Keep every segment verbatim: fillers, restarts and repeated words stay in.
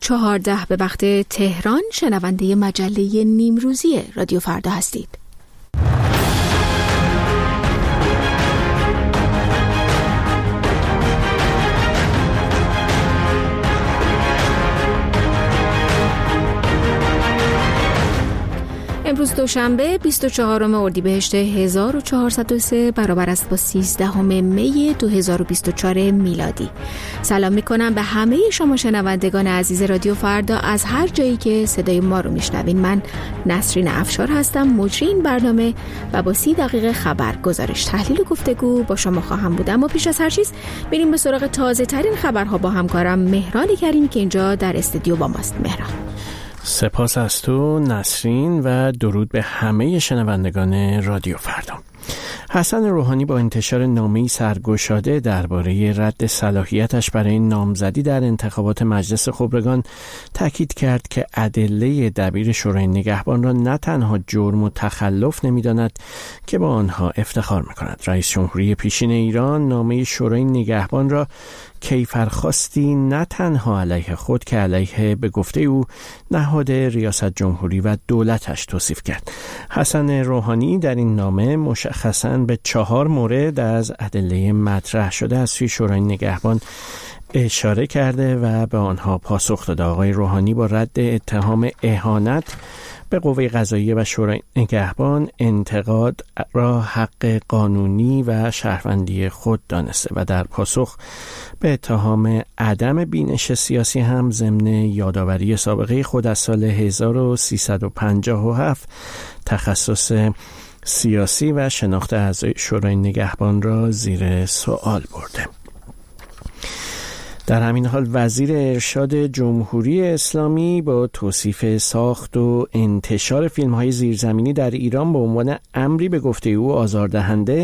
چهارده به وقت تهران شنونده مجله نیمروزی رادیو فردا هستید. امروز دوشنبه بیست و چهارم اردیبهشت هزار و چهارصد و سه برابر است با سیزدهم می دو هزار و بیست و چهار میلادی. سلام میکنم به همه شما شنوندگان عزیز رادیو فردا از هر جایی که صدای ما رو میشنوین. من نسرین افشار هستم، مجری این برنامه و با سی دقیقه خبر، گزارش، تحلیل و گفتگو با شما خواهم بود. اما پیش از هر چیز بریم به سراغ تازه ترین خبرها با همکارم مهران کریمی که اینجا در استودیو با ماست. مهران، سپاس از تو نسرین و درود به همه شنوندگان رادیو فردا. حسن روحانی با انتشار نامه‌ای سرگشاده درباره رد صلاحیتش برای نامزدی در انتخابات مجلس خبرگان تاکید کرد که ادله دبیر شورای نگهبان را نه تنها جرم و تخلف نمی‌داند که با آنها افتخار می‌کند. رئیس جمهوری پیشین ایران نامه شورای نگهبان را کیفرخواستی نه تنها علیه خود که علیه به گفته او نهاد ریاست جمهوری و دولتش توصیف کرد. حسن روحانی در این نامه مشخصاً به چهار مورد از ادله مطرح شده از سوی شورای نگهبان اشاره کرده و به آنها پاسخ داده. آقای روحانی با رد اتهام اهانت به قوه قضاییه و شورای نگهبان انتقاد را حق قانونی و شهروندی خود دانسته و در پاسخ به اتهام عدم بینش سیاسی هم ضمن یادآوری سابقه خود از سال هزار و سیصد و پنجاه و هفت تخصص سیاسی و شناخت اعضای شورای نگهبان را زیر سوال برده. در همین حال وزیر ارشاد جمهوری اسلامی با توصیف ساخت و انتشار فیلم‌های زیرزمینی در ایران به عنوان امری به گفته او آزاردهنده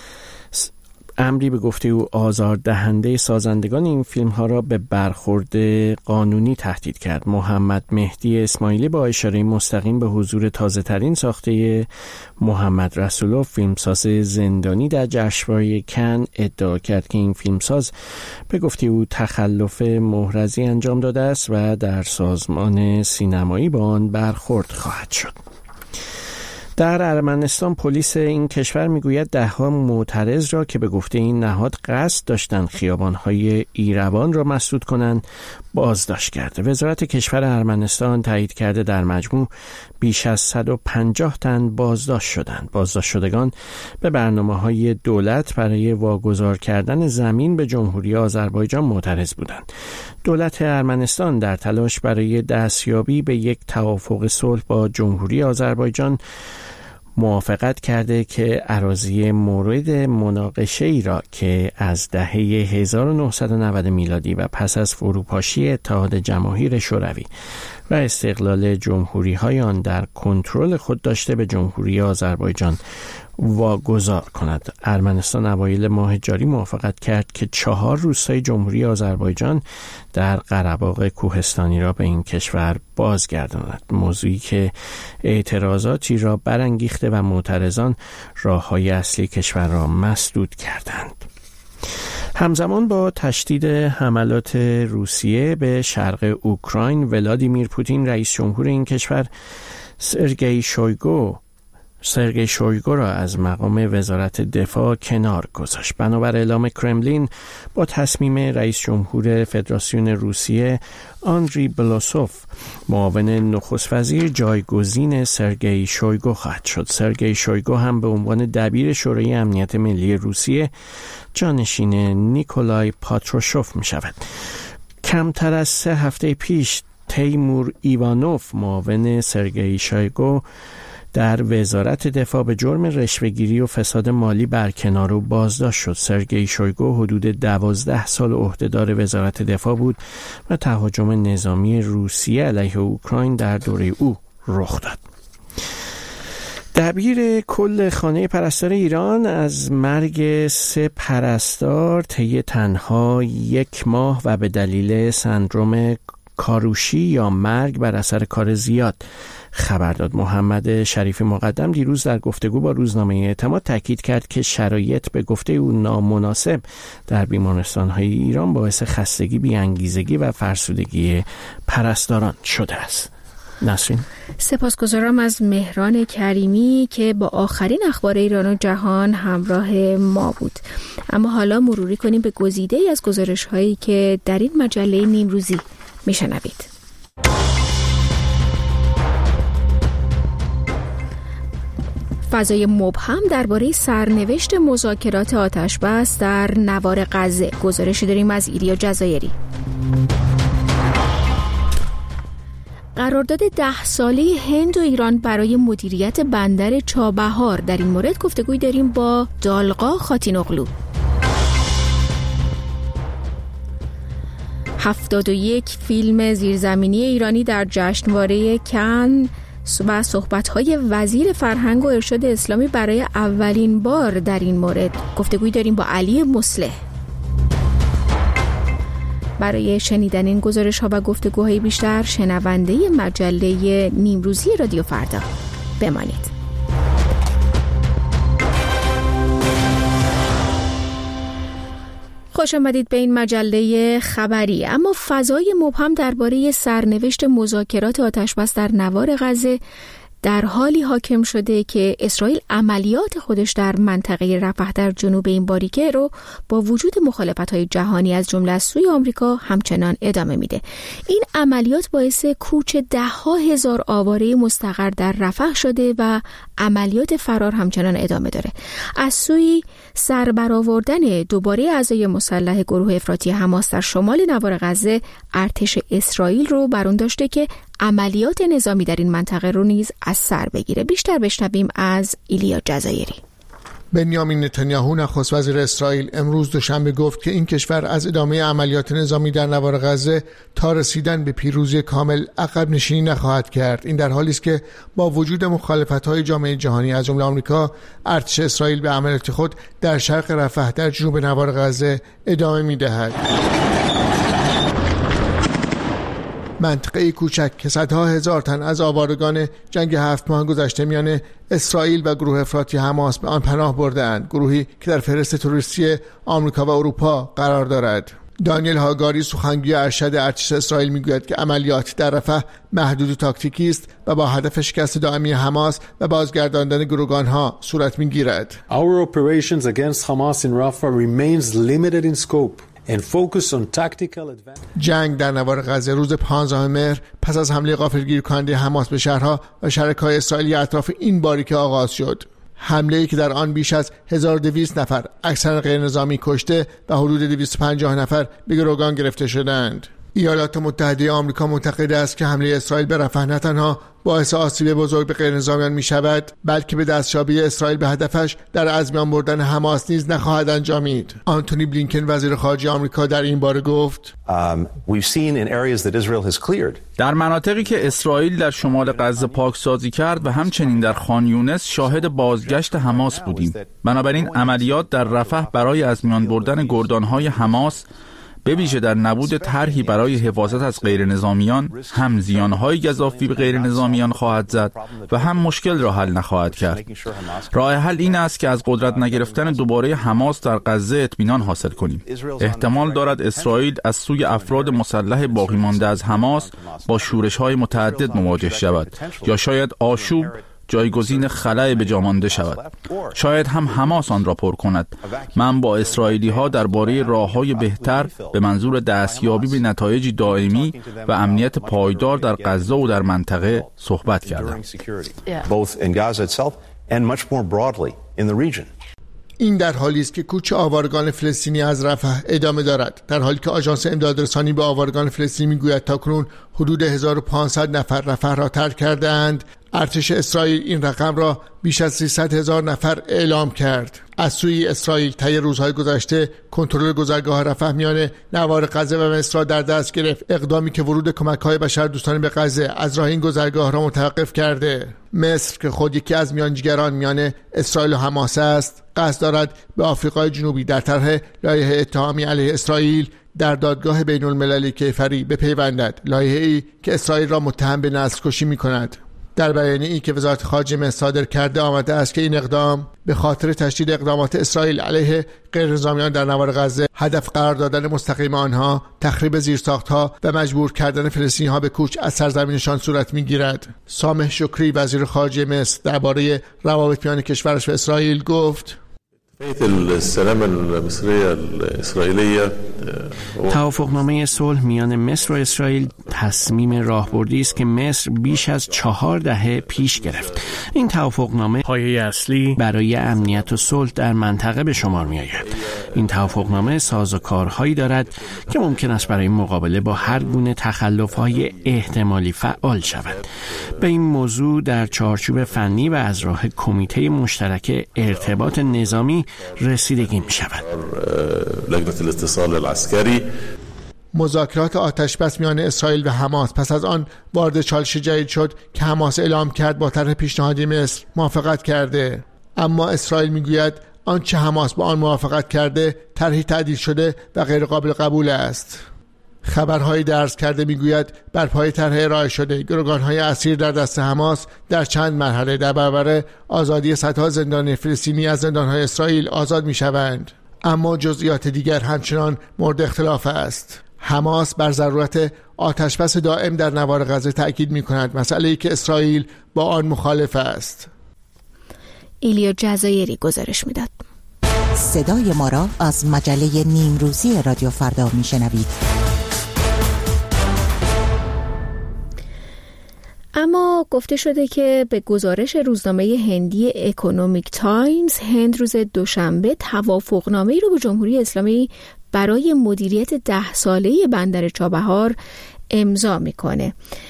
امری به گفته او آزاردهنده سازندگان این فیلم ها را به برخورد قانونی تهدید کرد. محمد مهدی اسماعیلی با اشاره مستقیم به حضور تازه ترین ساخته محمد رسولوف، فیلمساز زندانی، در جشنواره کن ادعا کرد که این فیلمساز به گفته او تخلف محرزی انجام داده است و در سازمان سینمایی با آن برخورد خواهد شد. در ارمنستان پلیس این کشور میگوید ده‌ها معترض را که به گفته این نهاد قصد داشتند خیابان‌های ایروان را مسدود کنند بازداشت کرده. وزارت کشور ارمنستان تایید کرده در مجموع بیش از صد و پنجاه تن بازداشت شدند. بازداشت شدگان به برنامه‌های دولت برای واگذار کردن زمین به جمهوری آذربایجان معترض بودند. دولت ارمنستان در تلاش برای دستیابی به یک توافق صلح با جمهوری آذربایجان موافقت کرده که اراضی مورد مناقشه ای را که از دهه هزار و نهصد و نود میلادی و پس از فروپاشی اتحاد جماهیر شوروی و استقلال جمهوری‌های آن در کنترل خود داشته به جمهوری آذربایجان واگذار کند. ارمنستان اوایل ماه جاری موافقت کرد که چهار روستای جمهوری آذربایجان در قره‌باغ کوهستانی را به این کشور بازگرداند، موضوعی که اعتراضاتی را برانگیخته و معترضان راه‌های اصلی کشور را مسدود کردند. همزمان با تشدید حملات روسیه به شرق اوکراین، ولادیمیر پوتین رئیس جمهور این کشور سرگئی شویگو سرگئی شویگو را از مقام وزارت دفاع کنار گذاشت. بنابر اعلام کرملین با تصمیم رئیس جمهور فدراسیون روسیه آندری بلوسوف معاون نخست وزیر جایگزین سرگئی شویگو خواهد شد. سرگئی شویگو هم به عنوان دبیر شورای امنیت ملی روسیه جانشین نیکولای پاتروشوف می شود. کمتر از سه هفته پیش تیمور ایوانوف معاون سرگئی شویگو در وزارت دفاع به جرم رشوه‌گیری و فساد مالی برکنار و بازداشت شد. سرگئی شویگو حدود دوازده سال عهدهدار وزارت دفاع بود و تهاجم نظامی روسیه علیه اوکراین در دوره او رخ داد. دبیر کل خانه پرستار ایران از مرگ سه پرستار طی تنها یک ماه و به دلیل سندروم کاروشی یا مرگ بر اثر کار زیاد. خبرداد محمد شریفی مقدم دیروز در گفتگو با روزنامه اعتماد تاکید کرد که شرایط به گفته او نامناسب در بیمارستان‌های ایران باعث خستگی، بی‌انگیزگی و فرسودگی پرستاران شده است. نسرین، سپاسگزارم از مهران کریمی که با آخرین اخبار ایران و جهان همراه ما بود. اما حالا مروری کنیم به گزیده‌ای از گزارش‌هایی که در این مجله نیمروزی میشنوید. فضای مبهم درباره سرنوشت مذاکرات آتشبس در نوار غزه. گزارشی داریم از ایلیا جزایری. قرارداد ده ساله هند و ایران برای مدیریت بندر چابهار. در این مورد گفتگوی داریم با دالقا خاتینوغلو. هفتاد و یک فیلم زیرزمینی ایرانی در جشنواره کن و صحبت‌های وزیر فرهنگ و ارشاد اسلامی برای اولین بار. در این مورد گفتگوی داریم با علی مصلح. برای شنیدن این گزارش‌ها و گفتگوهای بیشتر شنونده مجله نیمروزی رادیو فردا بمانید. خوش آمدید به این مجله خبری. اما فضای مبهم درباره سرنوشت مذاکرات آتشبس در نوار غزه در حالی حاکم شده که اسرائیل عملیات خودش در منطقه رفح در جنوب این باریکه رو با وجود مخالفت‌های جهانی از جمله از سوی آمریکا همچنان ادامه میده. این عملیات باعث کوچ ده‌ها هزار آواره مستقر در رفح شده و عملیات فرار همچنان ادامه داره. از سوی سربرآوردن دوباره اعضای مسلح گروه افراطی حماس در شمال نوار غزه، ارتش اسرائیل رو بر اون داشته که عملیات نظامی در این منطقه رو نیز از سر بگیره. بیشتر بشنویم از ایلیا جزایری. بنیامین نتانیاهو نخست وزیر اسرائیل امروز دوشنبه گفت که این کشور از ادامه عملیات نظامی در نوار غزه تا رسیدن به پیروزی کامل عقب نشینی نخواهد کرد. این در حالی است که با وجود مخالفت‌های جامعه جهانی از جمله آمریکا، ارتش اسرائیل به عملیات خود در شرق رفح در جنوب نوار غزه ادامه می‌دهد. منطقه کوچک که صدها هزار تن از آوارگان جنگ هفت ماه گذشته میان اسرائیل و گروه افراطی حماس به آن پناه برده‌اند، گروهی که در فهرست تروریستی آمریکا و اروپا قرار دارد. دانیل هاگاری سخنگوی ارشد ارتش اسرائیل میگوید که عملیات در رفح محدود و تاکتیکی است و با هدف شکست دائمی حماس و بازگرداندن گروگانها صورت میگیرد. Our operations against Hamas in Rafah remains limited in scope. جنگ در نوار غزه روز پانزدهم مهر پس از حمله غافلگیر کننده حماس به شهرها و شرکای اسرائیلی اطراف این باریکه آغاز شد. حمله‌ای که در آن بیش از هزار و دویست نفر اکثر غیر نظامی کشته و حدود دویست و پنجاه نفر به گروگان گرفته شدند. ایالات متحده آمریکا معتقد است که حمله اسرائیل به رفح نه تنها باعث آسیب بزرگ به غیرنظامیان می شود، بلکه به دستیابی اسرائیل به هدفش در از میان بردن حماس نیز نخواهد انجامید. آنتونی بلینکن وزیر خارجه آمریکا در این باره گفت: در مناطقی که اسرائیل در شمال غزه پاکسازی کرد و همچنین در خان یونس شاهد بازگشت حماس بودیم. بنابراین عملیات در رفح برای از میان بردن گردانهای حماس به ویژه در نبود طرحی برای حفاظت از غیر نظامیان هم زیانهای گزافی به غیر نظامیان خواهد زد و هم مشکل را حل نخواهد کرد. راه حل این است که از قدرت نگرفتن دوباره حماس در غزه اطمینان حاصل کنیم. احتمال دارد اسرائیل از سوی افراد مسلح باقی مانده از حماس با شورش‌های متعدد مواجه شود یا شاید آشوب جایگزین خلأ به جا مانده شود. شاید هم حماس آن را پر کند. من با اسرائیلی ها درباره راه‌های بهتر به منظور دستیابی به نتایجی دائمی و امنیت پایدار در غزه و در منطقه صحبت کردم. این در حالی است که کوچ آوارگان فلسطینی از رفح ادامه دارد، در حالی که آژانس امدادرسانی به آوارگان فلسطینی میگوید تاکنون حدود هزار و پانصد نفر رفح را ترک کردند. ارتش اسرائیل این رقم را بیش از سیصد هزار نفر اعلام کرد. از سوی اسرائیل طی روزهای گذشته کنترل گذرگاه رفح میان نوار غزه و مصر را در دست گرفت، اقدامی که ورود کمک‌های بشردوستانه به غزه از راه این گذرگاه را متوقف کرده. مصر که خود یکی از میانجیگران میان اسرائیل و حماس است، قصد دارد به آفریقای جنوبی در طرح لایحه اتهامی علیه اسرائیل در دادگاه بین المللی کیفری بپیوندد، لایحه‌ای که اسرائیل را متهم به نسل‌کشی می‌کند. در بیانیه‌ای که وزارت خارجه مصر صادر کرده آمده است که این اقدام به خاطر تشدید اقدامات اسرائیل علیه غیرنظامیان در نوار غزه، هدف قرار دادن مستقیم آنها، تخریب زیرساخت‌ها و مجبور کردن فلسطینی‌ها به کوچ از سرزمینشان صورت می‌گیرد. سامح شکری وزیر خارجه مصر درباره روابط میان کشورش و اسرائیل گفت: توافقنامه صلح میان مصر و اسرائیل تصمیم راهبردی است که مصر بیش از چهار دهه پیش گرفت. این توافقنامه پایه اصلی برای امنیت و صلح در منطقه به شمار می آید. این توافقنامه سازوکارهایی دارد که ممکن است برای مقابله با هر گونه تخلف‌های احتمالی فعال شود. به این موضوع در چارچوب فنی و از راه کمیته مشترک ارتباط نظامی رسیدگی می شود. لجنه الاتصال العسکری. مذاکرات آتشبس میان اسرائیل و حماس پس از آن وارد چالش جدید شد که حماس اعلام کرد با طرح پیشنهادی مصر موافقت کرده. اما اسرائیل میگوید آنچه حماس با آن موافقت کرده طرحی تعدیل شده و غیر قابل قبول است. خبرهای درز کرده میگوید بر پای طرح ارائه شده گروگانهای اسیر در دست حماس در چند مرحله در برابر آزادی صدها زندانی فلسطینی از زندانهای اسرائیل آزاد میشوند. اما جزئیات دیگر همچنان مورد اختلاف است. حماس بر ضرورت آتشبس دائم در نوار غزه تأکید می‌کند، مسئله‌ای که اسرائیل با آن مخالف است. ایلیا جزایری گزارش می‌داد. صدای ما را از مجله نیمروزی رادیو فردا می‌شنوید. اما گفته شده که به گزارش روزنامه هندی اکونومیک تایمز، هند روز دوشنبه توافقنامه‌ای رو با جمهوری اسلامی برای مدیریت ده ساله بندر چابهار امضا میکنه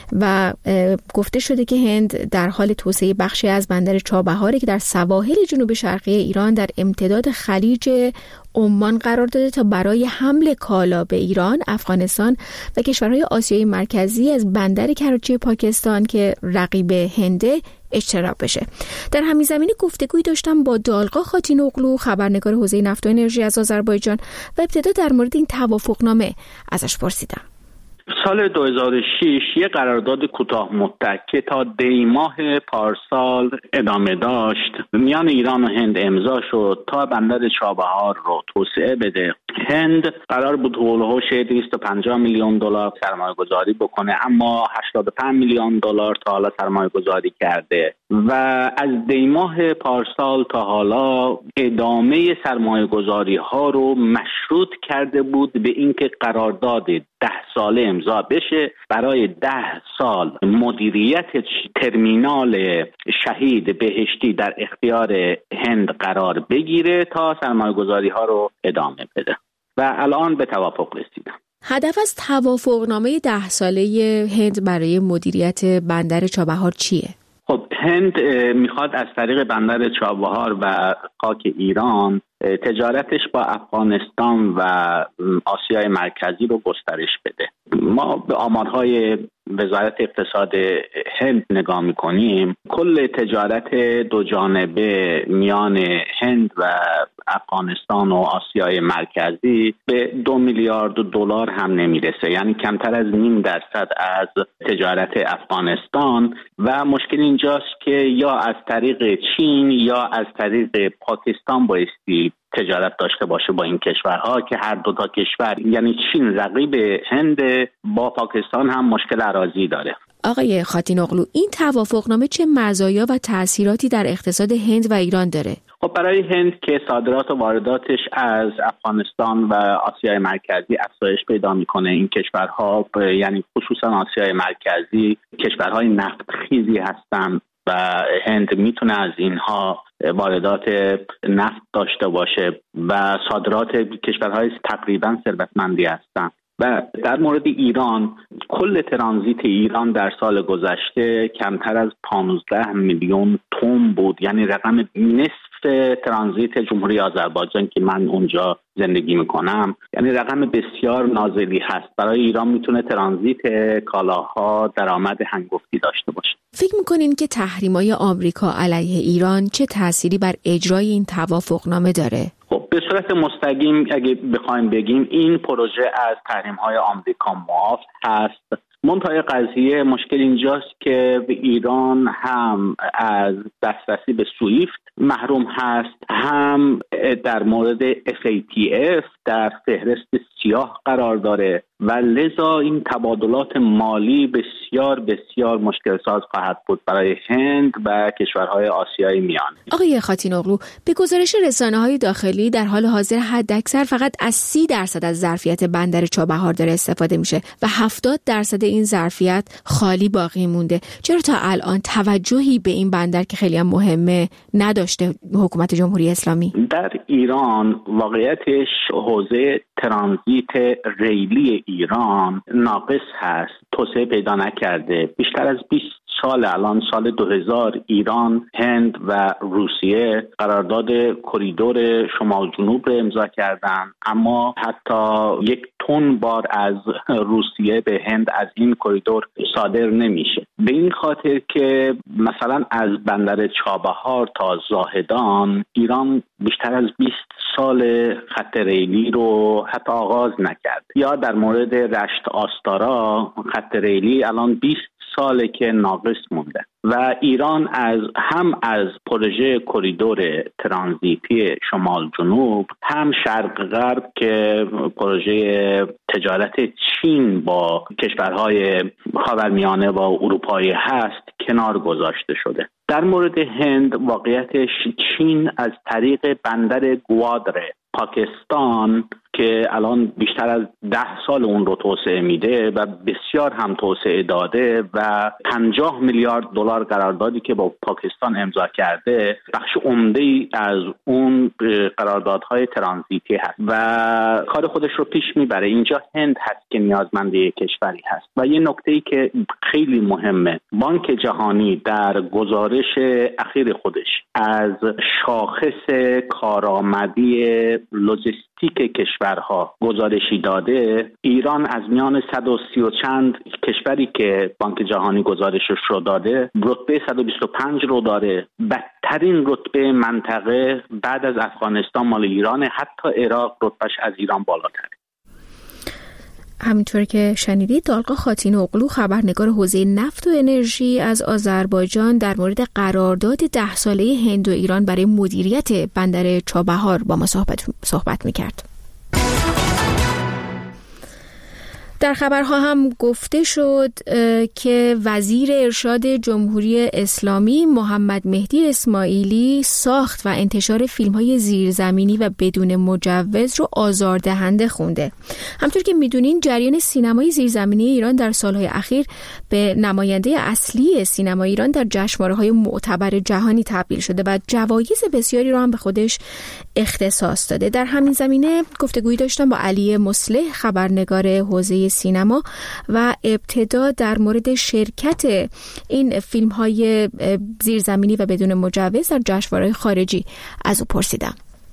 و گفته شده که هند در حال توسعه بخشی از بندر چابهاری که در سواحل جنوب شرقی ایران در امتداد خلیج عمان قرار داده تا برای حمل کالا به ایران، افغانستان و کشورهای آسیای مرکزی از بندر کراچی پاکستان که رقیب هنده اجتناب بشه. در همین زمینه گفتگویی داشتم با دالقا خاتینوغلو، خبرنگار حوزه نفت و انرژی از آذربایجان، و ابتدا در مورد این توافقنامه ازش پرسیدم. سال دو هزار و شش یک قرارداد کوتاه مدت که تا دی ماه پارسال ادامه داشت میان ایران و هند امضا شد تا بندر چابهار رو توسعه بده. هند قرار بود هولوش دویست و پنجاه میلیون دلار سرمایه گذاری بکنه، اما هشتاد و پنج میلیون دلار تا حالا سرمایه گذاری کرده و از دی ماه پارسال تا حالا ادامه سرمایه گذاری ها رو مشروط کرده بود به اینکه قرارداد ده ساله امضا بشه برای ده سال مدیریت ترمینال شهید بهشتی در اختیار هند قرار بگیره تا سرمایه گذاری ها رو ادامه بده و الان به توافق رسیدن. هدف از توافقنامه ده ساله هند برای مدیریت بندر چابهار چیه؟ خب هند میخواد از طریق بندر چابهار و خاک ایران تجارتش با افغانستان و آسیای مرکزی رو گسترش بده. ما به آمارهای وزارت اقتصاد هند نگاه میکنیم، کل تجارت دو جانبه میان هند و افغانستان و آسیای مرکزی به دو میلیارد دلار هم نمیرسه، یعنی کمتر از نیم درصد از تجارت افغانستان و مشکل اینجاست که یا از طریق چین یا از طریق پاکستان بایستی تجارت داشته باشه با این کشورها که هر دو تا کشور یعنی چین رقیب هند، با پاکستان هم مشکل اراضی داره. آقای خاتینوغلو، این توافقنامه چه مزایا و تأثیراتی در اقتصاد هند و ایران داره؟ خب برای هند که صادرات و وارداتش از افغانستان و آسیای مرکزی افزایش پیدا میکنه، این کشورها یعنی خصوصا آسیای مرکزی کشورهای نفتخیزی هستن و هند میتونه از اینها واردات نفت داشته باشه و صادرات کشورهای تقریبا ثروتمندی هستن. و در مورد ایران، کل ترانزیت ایران در سال گذشته کمتر از پانزده میلیون تن بود، یعنی رقم نصف ترانزیت جمهوری آذربایجان که من اونجا زندگی میکنم، یعنی رقم بسیار نازلی هست. برای ایران میتونه ترانزیت کالاها درآمد هنگفتی داشته باشه. فکر میکنین که تحریم‌های آمریکا علیه ایران چه تأثیری بر اجرای این توافقنامه داره؟ خب به صورت مستقیم اگه بخوایم بگیم این پروژه از تحریم‌های آمریکا معاف هست. منتهای قضیه مشکل اینجاست که ایران هم از دسترسی به سویفت محروم هست، هم در مورد اف ای تی اف در فهرست سیاه قرار داره و لذا این تبادلات مالی بسیار بسیار مشکل ساز خواهد بود برای هند و کشورهای آسیای میانه. آقای خاتین‌اوغلو، به گزارش رسانه‌های داخلی در حال حاضر حداکثر فقط از سی درصد از ظرفیت بندر چابهار داره استفاده میشه و هفتاد درصد این ظرفیت خالی باقی مونده. چرا تا الان توجهی به این بندر که خیلی هم مهمه نداشته حکومت جمهوری اسلامی؟ در ایران واقعیتش حوزه ترانزیت ریلی ایران ناقص هست، توسعه پیدا نکرده. بیشتر از بیست سال، الان سال دو هزار، ایران، هند و روسیه قرارداد کریدور شمال جنوب رو امضا کردن، اما حتی یک تن بار از روسیه به هند از این کریدور صادر نمیشه. به این خاطر که مثلا از بندر چابهار تا زاهدان ایران بیشتر از بیست سال خط ریلی رو حتی آغاز نکرد. یا در مورد رشت آستارا خط ریلی الان بیست ساله که ناقص مونده و ایران از هم از پروژه کریدور ترانزیتی شمال جنوب، هم شرق غرب که پروژه تجارت چین با کشورهای خاورمیانه و اروپایی هست کنار گذاشته شده. در مورد هند واقعیتش چین از طریق بندر گوادر پاکستان که الان بیشتر از ده سال اون رو توسعه میده و بسیار هم توسعه داده و پنجاه میلیارد دلار قراردادی که با پاکستان امضا کرده بخش عمده‌ای از اون قراردادهای ترانزیتی هست و کار خودش رو پیش میبره. اینجا هند هست که نیازمند کشوری هست. و یه نکته‌ای که خیلی مهمه، بانک جهانی در گزارش اخیر خودش از شاخص کارآمدی لوجستیک کشورها گزارشی داده، ایران از میان صد و سی و چند کشوری که بانک جهانی گزارشش رو داده رتبه صد و بیست و پنج رو داره. بدترین رتبه منطقه بعد از افغانستان مال ایرانه، حتی عراق رتبهش از ایران بالاتره. همینطور که شنیدید، دالقا خاتین‌اوغلو، خبرنگار حوزه نفت و انرژی از آذربایجان، در مورد قرارداد ده ساله هند و ایران برای مدیریت بندر چابهار با ما صحبت, صحبت میکرد. در خبرها هم گفته شد که وزیر ارشاد جمهوری اسلامی محمد مهدی اسماعیلی ساخت و انتشار فیلم‌های زیرزمینی و بدون مجوز رو آزاردهنده خونده. همطور که میدونین جریان سینمای زیرزمینی ایران در سالهای اخیر به نماینده اصلی سینما ایران در جشنواره‌های معتبر جهانی تبدیل شده و جوایز بسیاری رو هم به خودش اختصاص داده. در همین زمینه گفتگویی داشتم با علی مصلح، خبرنگار حوزه سینما، و ابتدا در مورد شرکت این فیلم‌های زیرزمینی و بدون مجوز در جشنواره‌های خارجی از او پرسیدم.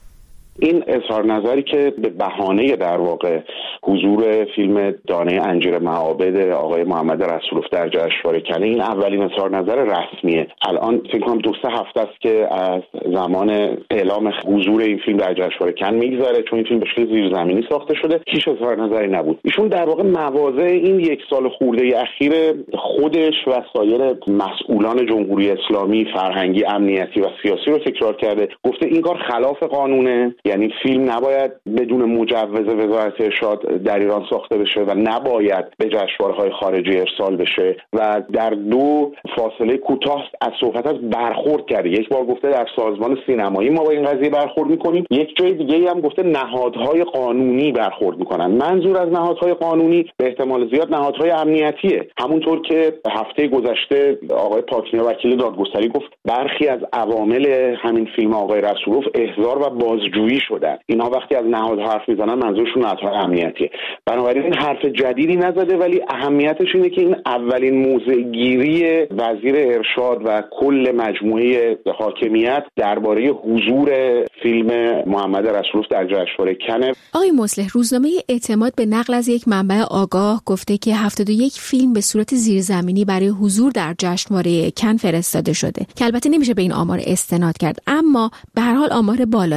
این اظهار نظری که به بهانه در واقع حضور فیلم دانه انجیر معابد آقای محمد رسولوف در جشنواره کنه، این اولین اظهار نظر رسمیه. الان فکر کنم دو سه هفته است که از زمان اعلام حضور این فیلم در جشنواره کن میگذره، چون این فیلم به شکل زیرزمینی ساخته شده، هیچ اظهار نظری نبود. ایشون در واقع مواضع این یک سال خورده اخیر خودش و سایر مسئولان جمهوری اسلامی فرهنگی، امنیتی و سیاسی رو تکرار کرده. گفته این کار خلاف قانونه، یعنی فیلم نباید بدون مجوز وزارت ارشاد در ایران ساخته بشه و نباید به جشنواره‌های خارجی ارسال بشه و در دو فاصله کوتاه از صحبت از برخورد کرده. یک بار گفته در سازمان سینمایی ما با این قضیه برخورد می‌کنیم، یک جای دیگه هم گفته نهادهای قانونی برخورد می‌کنن. منظور از نهادهای قانونی به احتمال زیاد نهادهای امنیتیه. همونطور که هفته گذشته آقای پاکنیا وکیل دادگستری گفت برخی از عوامل همین فیلم آقای رسولوف احضار و بازجویی شدن. اینا وقتی از نهادها حرف میزنن منظورشون نهادهای امنیتیه. بنابراین این حرف جدیدی نزده، ولی اهمیتش اینه که این اولین موضع‌گیری وزیر ارشاد و کل مجموعه حاکمیت درباره حضور فیلم محمد رسولوف در جشنواره کنه. آقای مصلح، روزنامه اعتماد به نقل از یک منبع آگاه گفته که هفتاد و یک فیلم به صورت زیرزمینی برای حضور در جشنواره کن فرستاده شده که البته نمیشه به این آمار استناد کرد، اما به هر حال آمار بالاییه.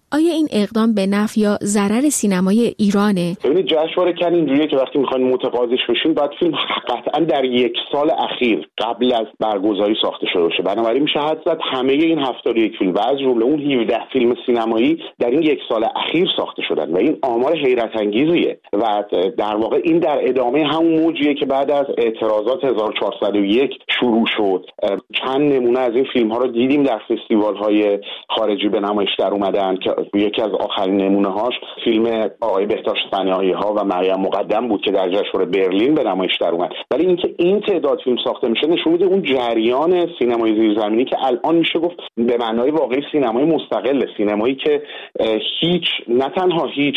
آیا این اقدام به نفع یا ضرر سینمای ایرانه؟ ببینید جشنواره کن اینجوریه که وقتی میخواین متقاضیش بشین باید فیلم قطعا در یک سال اخیر قبل از برگزاری ساخته شده باشه. بنابراین میشه حد زد همه این هفتاد و یک فیلم و از جمله اون هفده فیلم سینمایی در این یک سال اخیر ساخته شدن و این آمار حیرت انگیزیه و در واقع این در ادامه همون موجیه که بعد از اعتراضات هزار و چهارصد و یک شروع شد. چند نمونه از این فیلم ها رو دیدیم در فستیوال های خارجی به نمایش در اومدن که یکی از آخرین نمونه هاش فیلم آقای بهداشت صنایعی ها و مریم مقدم بود که در جشنواره برلین به نمایش در اومد. ولی اینکه این تعداد فیلم ساخته میشه نشون میده اون جریان سینمای زیرزمینی که الان میشه گفت به معنای واقعی سینمای مستقل، سینمایی که هیچ نه تنها هیچ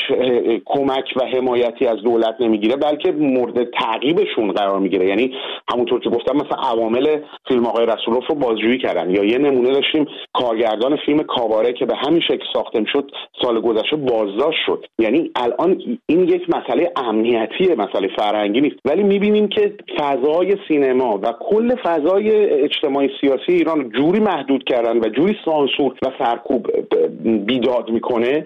کمک و حمایتی از دولت نمیگیره بلکه مورد تعقیبشون قرار میگیره. یعنی همونطور که گفتم مثلا عوامل فیلم آقای رسولوف رو بازجویی کردن، یا یه نمونه داشتیم کارگردان فیلم کاباره که به همین شکل ساخته میشد سال گذشته بازداشت شد. یعنی الان این یک مسئله امنیتیه، مسئله فرهنگی نیست، ولی میبینیم که فضای سینما و کل فضای اجتماعی سیاسی ایران جوری محدود کردن و جوری سانسور و سرکوب بیداد میکنه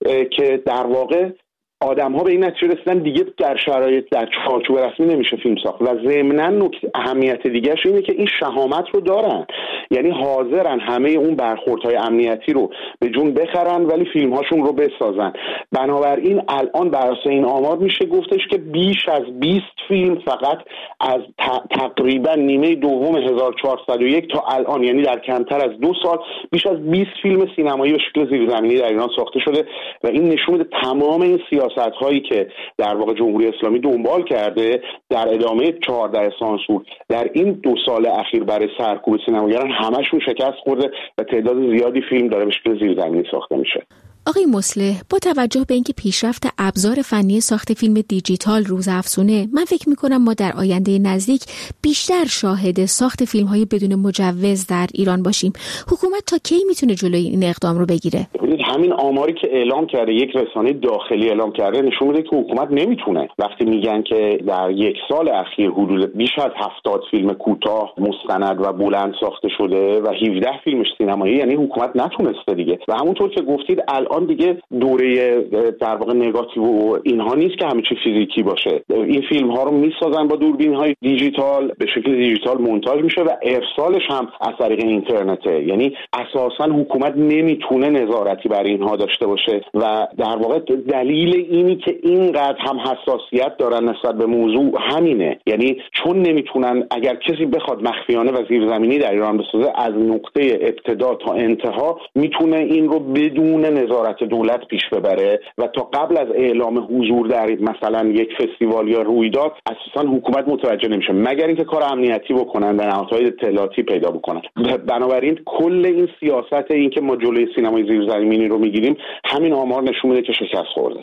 که در واقع آدم ها به این نتیجه رسیدن دیگه در شرایط در چارچوب رسمی نمیشه فیلم ساخت. و ضمناً نکته اهمیت دیگه‌اش اینه که این شهامت رو دارن، یعنی حاضرن همه اون برخوردهای امنیتی رو به جون بخرن ولی فیلم هاشون رو بسازن. بنابراین الان بر اساس این آمار میشه گفتش که بیش از بیست فیلم فقط از تقریبا نیمه دوم هزار و چهارصد و یک تا الان، یعنی در کمتر از دو سال بیش از بیست فیلم سینمایی به شکل زیرزمینی در ایران ساخته شده و این نشون میده تمام این سیاست هایی که در واقع جمهوری اسلامی دنبال کرده در ادامه چهارده سانسور در این دو سال اخیر برای سرکوب سینماگران همشون شکست خورده و تعداد زیادی فیلم داره به شکل زیرزمینی ساخته میشه. آقای مصلح، با توجه به اینکه پیشرفت ابزار فنی ساخت فیلم دیجیتال روزافزونه، من فکر میکنم ما در آینده نزدیک بیشتر شاهد ساخت فیلم‌های بدون مجوز در ایران باشیم. حکومت تا کی میتونه جلوی این اقدام رو بگیره؟ ببینید همین آماری که اعلام کرده، یک رسانه داخلی اعلام کرده، نشون میده که حکومت نمیتونه. وقتی میگن که در یک سال اخیر حدود بیش از هفتاد فیلم کوتاه، مستند و بلند ساخته شده و هفده فیلمش سینمایی، یعنی حکومت نتونسته دیگه. و همونطور که گفتید الان دیگه دوره در واقع نگاتیو و اینها نیست که همه چی فیزیکی باشه. این فیلم ها رو میسازن با دوربین های دیجیتال، به شکل دیجیتال مونتاژ میشه و ارسالش هم از طریق اینترنته. یعنی اساساً حکومت نمیتونه نظارتی بر اینها داشته باشه و در واقع دلیل اینی که اینقدر هم حساسیت دارن نسبت به موضوع همینه. یعنی چون نمیتونن، اگر کسی بخواد مخفیانه و زیرزمینی در ایران بسازه، از نقطه ابتدا تا انتها میتونه این رو بدون نظارت دولت پیش ببره و تا قبل از اعلام حضور در مثلا یک فستیوال یا رویداد اساسا حکومت متوجه نمیشه مگر اینکه کار امنیتی بکنن و نهادهای اطلاعاتی پیدا بکنن. بنابراین کل این سیاست این که ما جلوی سینمای زیرزمینی رو میگیریم، همین آمار نشون میده که شکست خورده.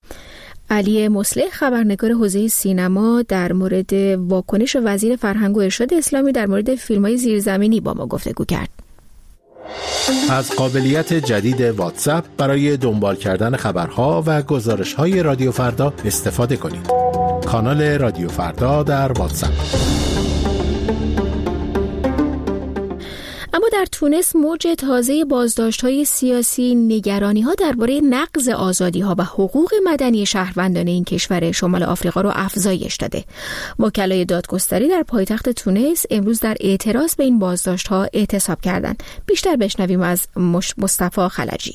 علی مصلح، خبرنگار حوزه سینما، در مورد واکنش وزیر فرهنگ و ارشاد اسلامی در مورد فیلم‌های زیرزمینی با ما گفتگو کرد. از قابلیت جدید واتساپ برای دنبال کردن خبرها و گزارش‌های رادیو فردا استفاده کنید. کانال رادیو فردا در واتساپ. اما در تونس موج تازه بازداشت‌های سیاسی، نگرانی‌ها درباره نقض آزادی‌ها و حقوق مدنی شهروندان این کشور شمال آفریقا رو افزایش داده. وکلای دادگستری در پایتخت تونس امروز در اعتراض به این بازداشت‌ها اعتصاب کردند. بیشتر بشنویم از مصطفی خلجی.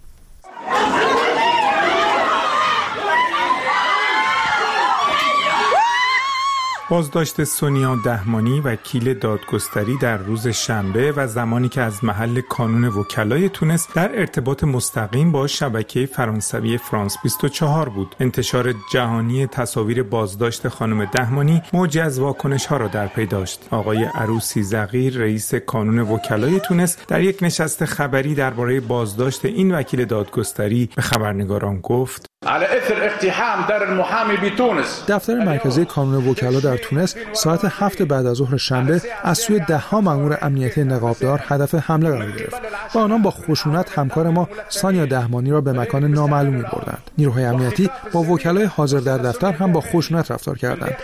بازداشت سونیا دهمانی وکیل دادگستری در روز شنبه و زمانی که از محل کانون وکلای تونس در ارتباط مستقیم با شبکه فرانسوی فرانس بیست و چهار بود. انتشار جهانی تصاویر بازداشت خانم دهمانی موجی از واکنش‌ها را در پی داشت. آقای عروسی زغیر، رئیس کانون وکلای تونس، در یک نشست خبری درباره بازداشت این وکیل دادگستری به خبرنگاران گفت: على اثر اقتحام دار المحامي بتونس، دفتر مرکزی کانون وکلا در تونس ساعت هفت بعد از ظهر شنبه از سوی ده‌ها مأمور امنیتی نقابدار هدف حمله قرار گرفت و آنان با خشونت همکار ما سونیا دهمانی را به مکان نامعلومی بردند. نیروهای امنیتی با وکلای حاضر در دفتر هم با خشونت رفتار کردند.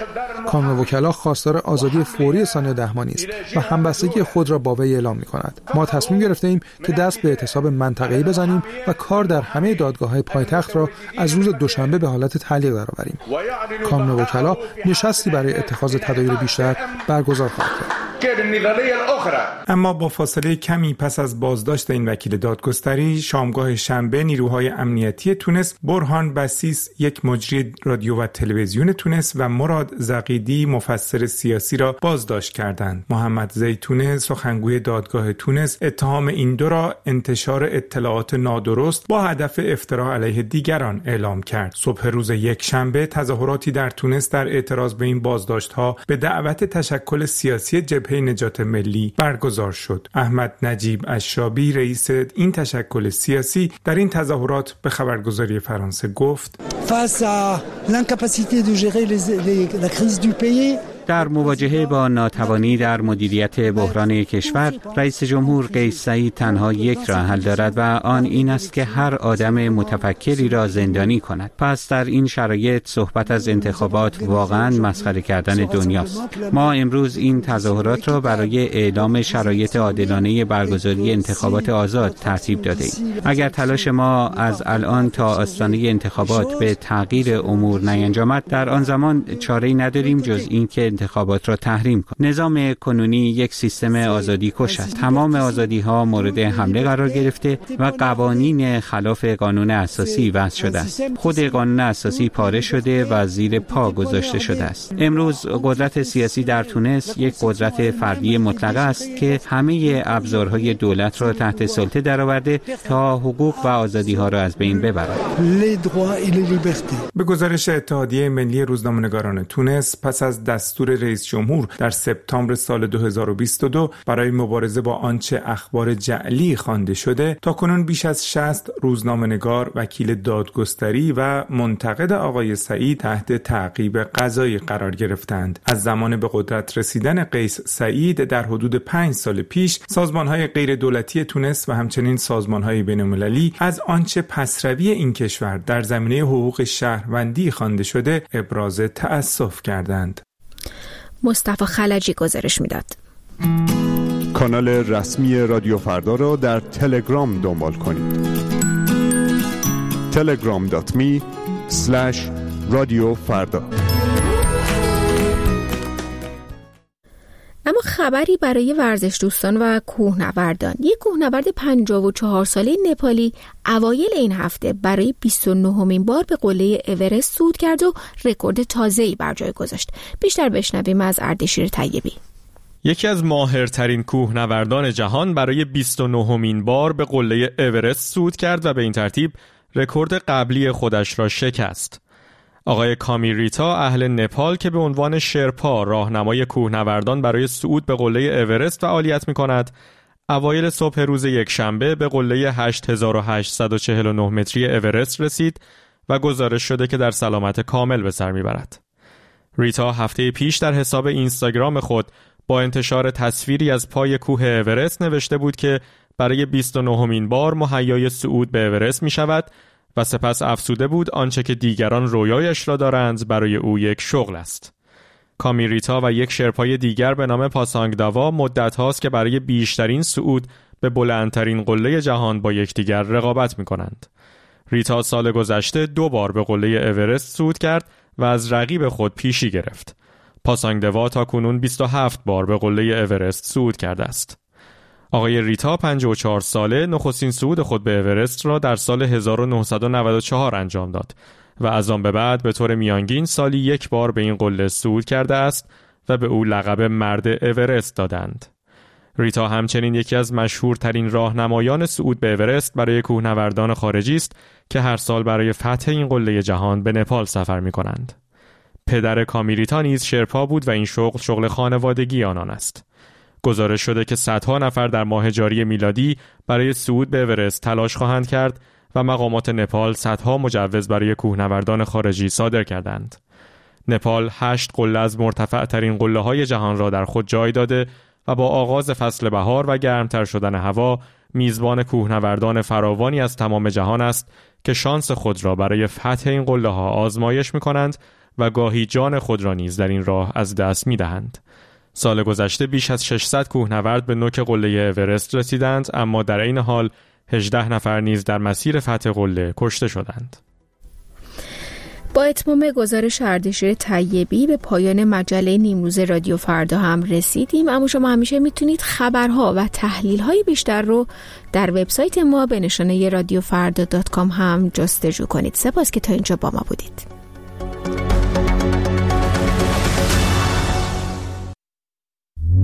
کانون وکلا خواستار آزادی فوری سانیا دهمانی است و همبستگی خود را با وی اعلام می‌کند. ما تصمیم گرفته‌ایم که دست به اعتصاب منطقه‌ای بزنیم و کار در همه دادگاه‌های پایتخت را از روز دوشنبه به حالت تعلیق درآوریم. کانون وکلا نشستی برای اتخاذ تدابیر بیشتر برگزار خواهد کرد. اما با فاصله کمی پس از بازداشت این وکیل دادگستری، شامگاه شنبه نیروهای امنیتی تونس برهان بسیس، یک مجری رادیو و تلویزیون تونس، و مراد زقیدی، مفسر سیاسی را بازداشت کردند. محمد زیتونه، سخنگوی دادگاه تونس، اتهام این دو را انتشار اطلاعات نادرست با هدف افترا علیه دیگران اعلام کرد. صبح روز یک شنبه تظاهراتی در تونس در اعتراض به این بازداشت‌ها به دعوت تشکل سیاسی جبهه نجات ملی برگزار شد. احمد نجیب الشابی، رئیس این تشکل سیاسی، در این تظاهرات به خبرگزاری فرانسه گفت: Face à l'incapacité de gérer la crise du pays، در مواجهه با ناتوانی در مدیریت بحران کشور، رئیس جمهور قیس سعید تنها یک راه حل دارد و آن این است که هر آدم متفکری را زندانی کند. پس در این شرایط صحبت از انتخابات واقعاً مسخره کردن دنیاست. ما امروز این تظاهرات را برای اعلام شرایط عادلانه برگزاری انتخابات آزاد ترتیب داده ایم. اگر تلاش ما از الان تا آستانه انتخابات به تغییر امور نینجامد، در آن زمان چاره‌ای نداریم جز این که انتخابات را تحریم کند. نظام کنونی یک سیستم آزادی کش است. تمام آزادی ها مورد حمله قرار گرفته و قوانین خلاف قانون اساسی وضع شده است. خود قانون اساسی پاره شده و زیر پا گذاشته شده است. امروز قدرت سیاسی در تونس یک قدرت فردی مطلقه است که همه ابزارهای دولت را تحت سلطه درآورده تا حقوق و آزادی ها را از بین ببرد. به گزارش اتحادیه ملی روزنامه‌نگاران تونس، پس از دستور رئیس جمهور در سپتامبر سال دو هزار و بیست و دو برای مبارزه با آنچه اخبار جعلی خوانده شده، تاکنون بیش از شصت روزنامه‌نگار، وکیل دادگستری و منتقد آقای سعید تحت تعقیب قضایی قرار گرفتند. از زمان به قدرت رسیدن قیس سعید در حدود پنج سال پیش، سازمان‌های غیر دولتی تونس و همچنین سازمان‌های بین‌المللی از آنچه پسروی این کشور در زمینه حقوق شهروندی خوانده شده ابراز تأسف کردند. مصطفی خلجی گزارش میداد. کانال رسمی رادیو فردا را در تلگرام دنبال کنید. تلگرام دات می اسلش رادیو فردا. اما خبری برای ورزش دوستان و کوهنوردان. یک کوهنورد پنجاه و چهار ساله نپالی اوایل این هفته برای بیست و نهمین بار به قله اورست صعود کرد و رکورد تازه‌ای بر جای گذاشت. بیشتر بشنویم از اردشیر طیبی. یکی از ماهرترین کوهنوردان جهان برای بیست و نهمین بار به قله اورست صعود کرد و به این ترتیب رکورد قبلی خودش را شکست. آقای کامی ریتا، اهل نپال که به عنوان شرپا راهنمای کوهنوردان برای صعود به قله اورست فعالیت می‌کند، اوایل صبح روز یکشنبه به قله هشت هزار و هشتصد و چهل و نه متری اورست رسید و گزارش شده که در سلامت کامل به سر می‌برد. ریتا هفته پیش در حساب اینستاگرام خود با انتشار تصویری از پای کوه اورست نوشته بود که برای بیست و نهمین بار مهیای صعود به اورست می‌شود و سپس افسوده بود آنچه که دیگران رویایش را دارند برای او یک شغل است. کامی ریتا و یک شرپای دیگر به نام پاسانگ داوا مدت هاست که برای بیشترین صعود به بلندترین قله جهان با یکدیگر رقابت می کنند. ریتا سال گذشته دو بار به قله اورست صعود کرد و از رقیب خود پیشی گرفت. پاسانگ داوا تا کنون بیست و هفت بار به قله اورست صعود کرده است. آقای ریتا پنجاه و چهار ساله نخستین صعود خود به اورست را در سال هزار و نهصد و نود و چهار انجام داد و از آن به بعد به طور میانگین سالی یک بار به این قله صعود کرده است و به او لقب مرد اورست دادند. ریتا همچنین یکی از مشهورترین راهنمایان صعود به اورست برای کوهنوردان خارجی است که هر سال برای فتح این قله جهان به نپال سفر می‌کنند. پدر کامی ریتا نیز شرپا بود و این شغل شغل خانوادگی آنان است. گزارش شده که صدها نفر در ماه جاری میلادی برای صعود به اورست تلاش خواهند کرد و مقامات نپال صدها مجوز برای کوهنوردان خارجی صادر کردند. نپال هشت قله از مرتفع ترین قله های جهان را در خود جای داده و با آغاز فصل بهار و گرمتر شدن هوا میزبان کوهنوردان فراوانی از تمام جهان است که شانس خود را برای فتح این قله ها آزمایش می کنند و گاهی جان خود را نیز در این راه از دست می‌دهند. سال گذشته بیش از ششصد کوهنورد به نوک قله اورست رسیدند، اما در این حال هجده نفر نیز در مسیر فتح قله کشته شدند. با اتمام گزارش اردشیر طیبی به پایان مجله نیمروز رادیو فردا هم رسیدیم، اما شما همیشه میتونید خبرها و تحلیل‌های بیشتر رو در وبسایت ما به نشانه رادیو فردا دات کام هم جستجو کنید. سپاس که تا اینجا با ما بودید.